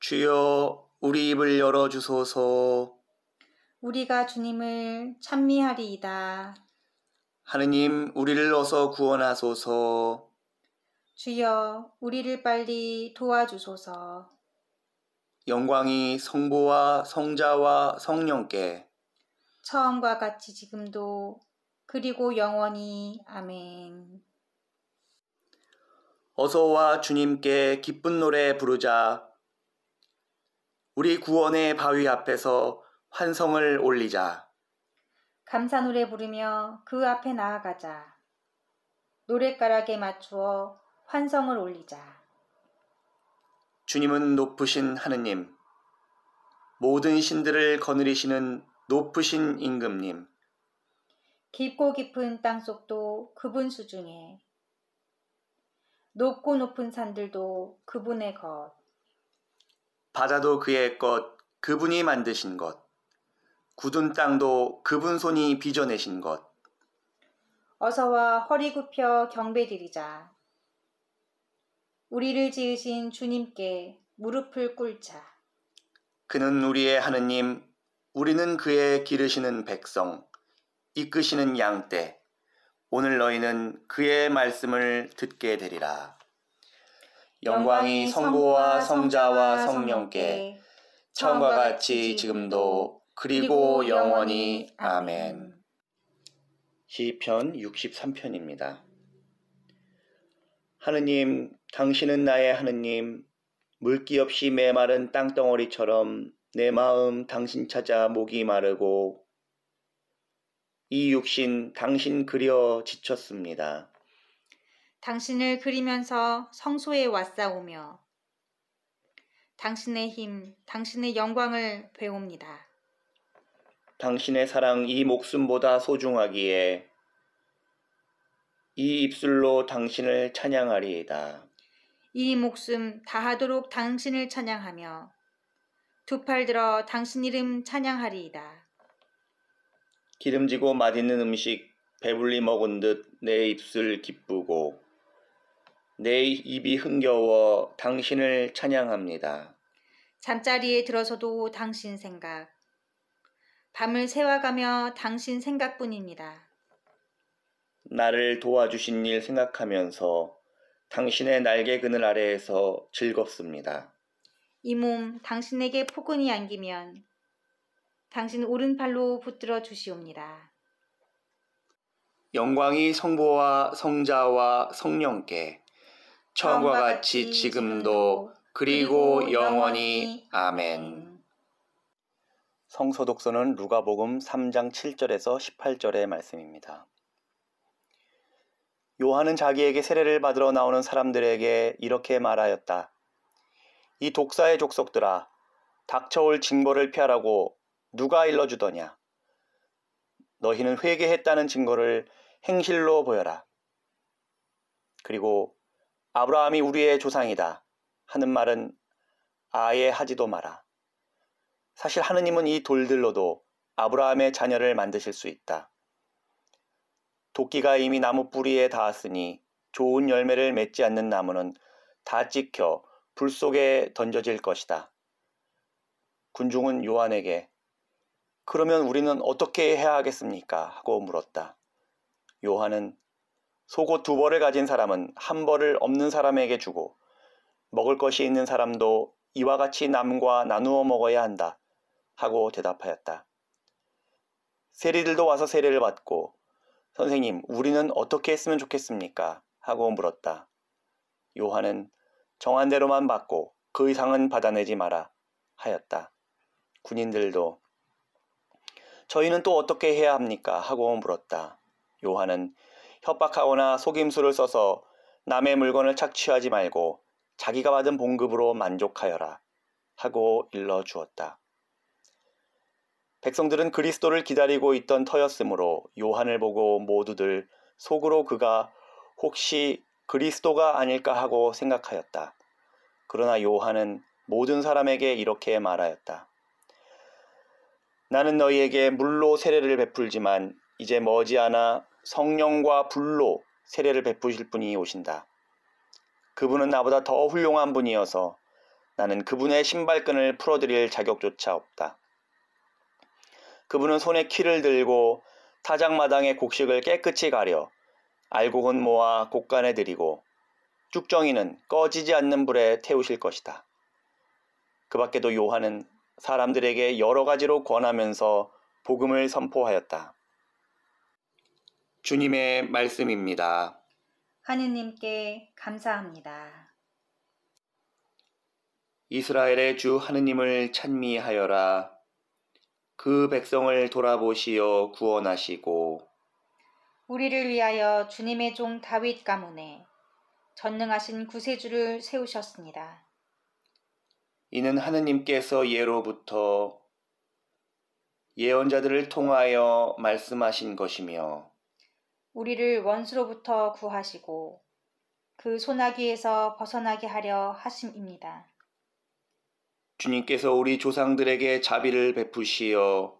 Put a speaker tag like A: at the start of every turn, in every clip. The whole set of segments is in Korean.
A: 주여 우리 입을 열어주소서.
B: 우리가 주님을 찬미하리이다.
A: 하느님 우리를 어서 구원하소서.
B: 주여 우리를 빨리 도와주소서.
A: 영광이 성부와 성자와 성령께
B: 처음과 같이 지금도 그리고 영원히 아멘.
A: 어서와 주님께 기쁜 노래 부르자. 우리 구원의 바위 앞에서 환성을 올리자.
B: 감사 노래 부르며 그 앞에 나아가자. 노랫가락에 맞추어 환성을 올리자.
A: 주님은 높으신 하느님, 모든 신들을 거느리시는 높으신 임금님.
B: 깊고 깊은 땅속도 그분 수중에, 높고 높은 산들도 그분의 것,
A: 바다도 그의 것, 그분이 만드신 것. 굳은 땅도 그분 손이 빚어내신 것.
B: 어서와 허리 굽혀 경배드리자. 우리를 지으신 주님께 무릎을 꿇자.
A: 그는 우리의 하느님, 우리는 그의 기르시는 백성, 이끄시는 양떼. 오늘 너희는 그의 말씀을 듣게 되리라. 영광이 성부와 성자와 성령께 처음과 같이 지금도 그리고 영원히 아멘. 시편 63편입니다. 하느님, 당신은 나의 하느님, 물기 없이 메마른 땅덩어리처럼 내 마음 당신 찾아 목이 마르고 이 육신 당신 그려 지쳤습니다.
B: 당신을 그리면서 성소에 왔사오며 당신의 힘, 당신의 영광을 배웁니다.
A: 당신의 사랑 이 목숨보다 소중하기에 이 입술로 당신을 찬양하리이다.
B: 이 목숨 다하도록 당신을 찬양하며 두 팔 들어 당신 이름 찬양하리이다.
A: 기름지고 맛있는 음식 배불리 먹은 듯 내 입술 기쁘고 내 입이 흥겨워 당신을 찬양합니다.
B: 잠자리에 들어서도 당신 생각, 밤을 새와가며 당신 생각뿐입니다.
A: 나를 도와주신 일 생각하면서 당신의 날개 그늘 아래에서 즐겁습니다.
B: 이 몸 당신에게 포근히 안기면 당신 오른팔로 붙들어 주시옵니다.
A: 영광이 성부와 성자와 성령께 처음과 같이 지금도 그리고 영원히 아멘. 성서 독서는 누가복음 3장 7절에서 18절의 말씀입니다. 요한은 자기에게 세례를 받으러 나오는 사람들에게 이렇게 말하였다. 이 독사의 족속들아, 닥쳐올 징벌을 피하라고 누가 일러주더냐? 너희는 회개했다는 증거를 행실로 보여라. 그리고 아브라함이 우리의 조상이다 하는 말은 아예 하지도 마라. 사실 하느님은 이 돌들로도 아브라함의 자녀를 만드실 수 있다. 도끼가 이미 나무 뿌리에 닿았으니 좋은 열매를 맺지 않는 나무는 다 찍혀 불 속에 던져질 것이다. 군중은 요한에게 그러면 우리는 어떻게 해야 하겠습니까? 하고 물었다. 요한은 속옷 2벌을 가진 사람은 1벌을 없는 사람에게 주고 먹을 것이 있는 사람도 이와 같이 남과 나누어 먹어야 한다 하고 대답하였다. 세리들도 와서 세례를 받고 선생님, 우리는 어떻게 했으면 좋겠습니까? 하고 물었다. 요한은 정한 대로만 받고 그 이상은 받아내지 마라 하였다. 군인들도 저희는 또 어떻게 해야 합니까? 하고 물었다. 요한은 협박하거나 속임수를 써서 남의 물건을 착취하지 말고 자기가 받은 봉급으로 만족하여라 하고 일러주었다. 백성들은 그리스도를 기다리고 있던 터였으므로 요한을 보고 모두들 속으로 그가 혹시 그리스도가 아닐까 하고 생각하였다. 그러나 요한은 모든 사람에게 이렇게 말하였다. 나는 너희에게 물로 세례를 베풀지만 이제 머지않아 성령과 불로 세례를 베푸실 분이 오신다. 그분은 나보다 더 훌륭한 분이어서 나는 그분의 신발끈을 풀어드릴 자격조차 없다. 그분은 손에 키를 들고 타작마당의 곡식을 깨끗이 가려 알곡은 모아 곡간에 들이고 쭉정이는 꺼지지 않는 불에 태우실 것이다. 그 밖에도 요한은 사람들에게 여러 가지로 권하면서 복음을 선포하였다. 주님의 말씀입니다.
B: 하느님께 감사합니다.
A: 이스라엘의 주 하느님을 찬미하여라. 그 백성을 돌아보시어 구원하시고
B: 우리를 위하여 주님의 종 다윗 가문에 전능하신 구세주를 세우셨습니다.
A: 이는 하느님께서 예로부터 예언자들을 통하여 말씀하신 것이며
B: 우리를 원수로부터 구하시고 그 소나기에서 벗어나게 하려 하심입니다.
A: 주님께서 우리 조상들에게 자비를 베푸시어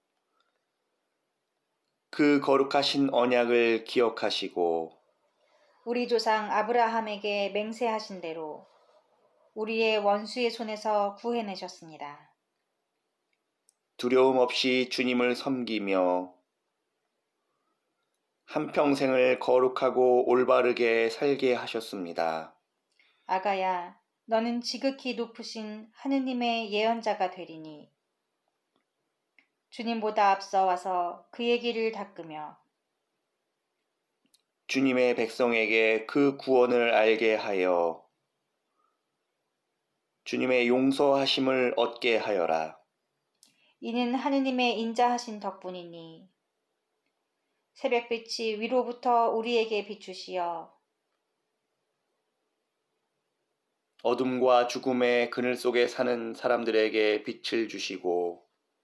A: 그 거룩하신 언약을 기억하시고
B: 우리 조상 아브라함에게 맹세하신 대로 우리의 원수의 손에서 구해내셨습니다.
A: 두려움 없이 주님을 섬기며 한평생을 거룩하고 올바르게 살게 하셨습니다.
B: 아가야, 너는 지극히 높으신 하느님의 예언자가 되리니 주님보다 앞서 와서 그의 길을 닦으며
A: 주님의 백성에게 그 구원을 알게 하여 주님의 용서하심을 얻게 하여라.
B: 이는 하느님의 인자하신 덕분이니 새벽빛이 위로부터 우리에게 비추시어
A: 어둠과 죽음의 그늘 속에 사는 사람들에게 빛을 주시고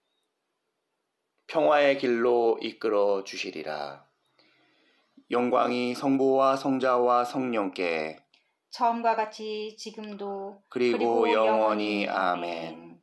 A: 평화의 길로 이끌어 주시리라. 영광이 성부와 성자와 성령께
B: 처음과 같이 지금도
A: 그리고 영원히 아멘.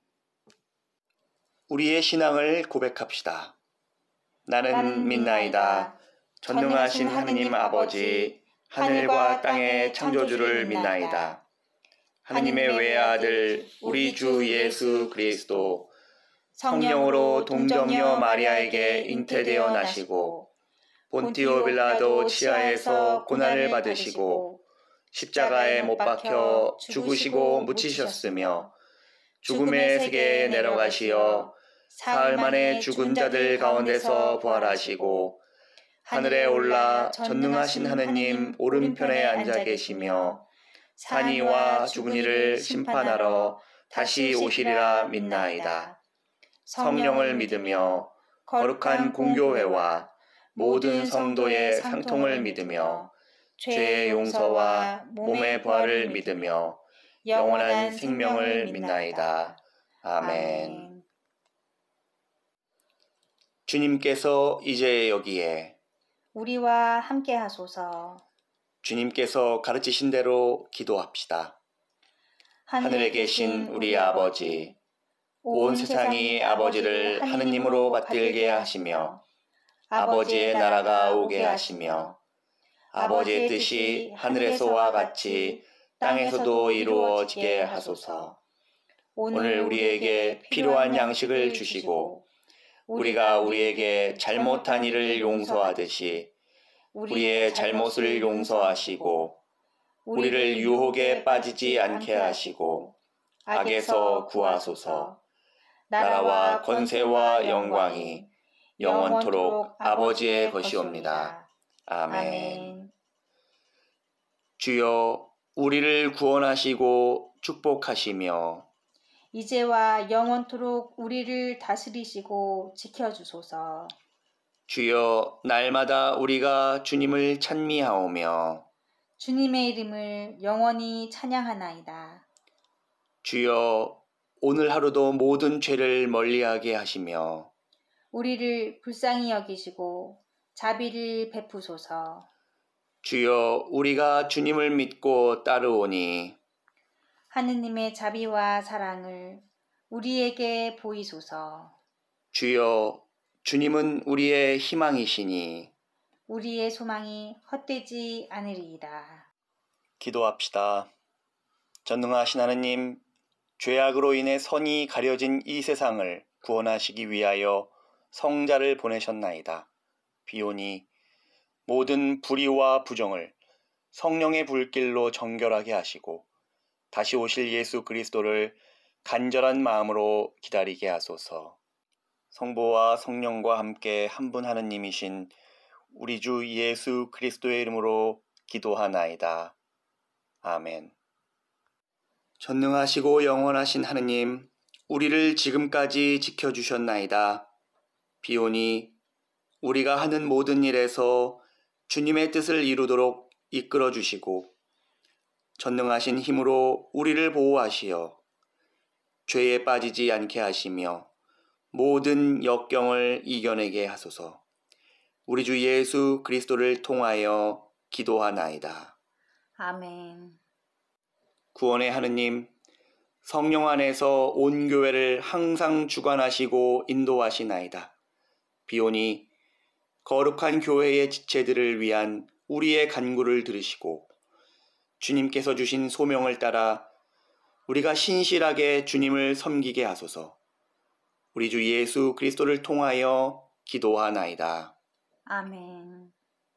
A: 우리의 신앙을 고백합시다. 나는 믿나이다. 전능하신 하느님 아버지, 하늘과 땅의 창조주를 믿나이다. 하느님의 외아들 우리 주 예수 그리스도 성령으로 동정녀 마리아에게 잉태되어 나시고 본티오 빌라도 치하에서 고난을 받으시고 십자가에 못 박혀 죽으시고 묻히셨으며 죽음의 세계에 내려가시어 사흘 만에 죽은 자들 가운데서 부활하시고 하늘에 올라 전능하신 하느님 오른편에 앉아 계시며 산이와 죽은 이를 심판하러 다시 오시리라 믿나이다. 성령을 믿으며 거룩한 공교회와 모든 성도의 상통을 믿으며 죄의 용서와 몸의 부활을 믿으며 영원한 생명을 믿나이다. 아멘. 주님께서 이제 여기에
B: 우리와 함께 하소서.
A: 주님께서 가르치신 대로 기도합시다. 하늘에 계신 우리 아버지, 온 세상이 아버지를 하느님으로 받들게 하시며 아버지의 나라가 오게 하시며 아버지의 뜻이 하늘에서와 같이 땅에서도 이루어지게 하소서. 오늘 우리에게 필요한 양식을 주시고 우리가 우리에게 잘못한 일을 용서하듯이 우리의 잘못을 용서하시고 우리를 유혹에 빠지지 않게 하시고 악에서 구하소서. 나라와 권세와 영광이 영원토록 아버지의 것이옵니다. 아멘. 주여 우리를 구원하시고 축복하시며
B: 이제와 영원토록 우리를 다스리시고 지켜주소서.
A: 주여 날마다 우리가 주님을 찬미하오며
B: 주님의 이름을 영원히 찬양하나이다.
A: 주여 오늘 하루도 모든 죄를 멀리하게 하시며
B: 우리를 불쌍히 여기시고 자비를 베푸소서.
A: 주여 우리가 주님을 믿고 따르오니
B: 하느님의 자비와 사랑을 우리에게 보이소서.
A: 주여 주님은 우리의 희망이시니
B: 우리의 소망이 헛되지 않으리이다.
A: 기도합시다. 전능하신 하느님, 죄악으로 인해 선이 가려진 이 세상을 구원하시기 위하여 성자를 보내셨나이다. 비오니 모든 불의와 부정을 성령의 불길로 정결하게 하시고 다시 오실 예수 그리스도를 간절한 마음으로 기다리게 하소서. 성부와 성령과 함께 한 분 하느님이신 우리 주 예수 그리스도의 이름으로 기도하나이다. 아멘. 전능하시고 영원하신 하느님, 우리를 지금까지 지켜주셨나이다. 비오니 우리가 하는 모든 일에서 주님의 뜻을 이루도록 이끌어 주시고 전능하신 힘으로 우리를 보호하시어 죄에 빠지지 않게 하시며 모든 역경을 이겨내게 하소서. 우리 주 예수 그리스도를 통하여 기도하나이다.
B: 아멘.
A: 구원의 하느님, 성령 안에서 온 교회를 항상 주관하시고 인도하시나이다. 비오니 거룩한 교회의 지체들을 위한 우리의 간구를 들으시고 주님께서 주신 소명을 따라 우리가 신실하게 주님을 섬기게 하소서. 우리 주 예수 그리스도를 통하여 기도하나이다.
B: 아멘.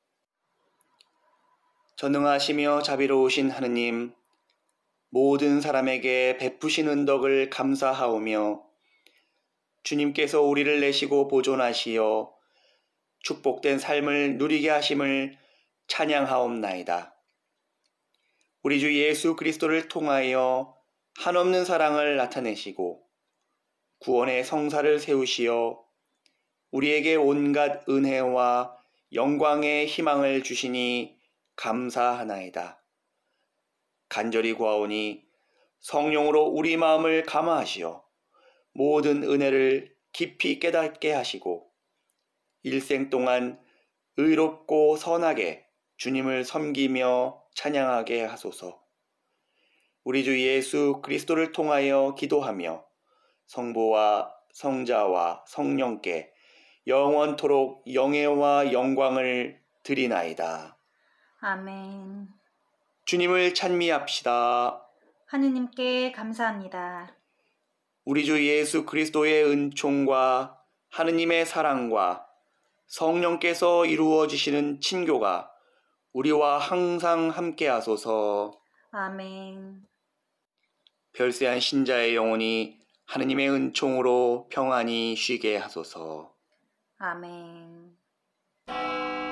A: 전능하시며 자비로우신 하느님, 모든 사람에게 베푸신 은덕을 감사하오며 주님께서 우리를 내시고 보존하시어 축복된 삶을 누리게 하심을 찬양하옵나이다. 우리 주 예수 그리스도를 통하여 한없는 사랑을 나타내시고 구원의 성사를 세우시어 우리에게 온갖 은혜와 영광의 희망을 주시니 감사하나이다. 간절히 구하오니 성령으로 우리 마음을 감화하시어 모든 은혜를 깊이 깨닫게 하시고 일생 동안 의롭고 선하게 주님을 섬기며 찬양하게 하소서. 우리 주 예수 그리스도를 통하여 기도하며 성부와 성자와 성령께 영원토록 영예와 영광을 드리나이다.
B: 아멘.
A: 주님을 찬미합시다.
B: 하느님께 감사합니다.
A: 우리 주 예수 그리스도의 은총과 하느님의 사랑과 성령께서 이루어지시는 친교가 우리와 항상 함께 하소서.
B: 아멘.
A: 별세한 신자의 영혼이 하느님의 은총으로 평안히 쉬게 하소서.
B: 아멘.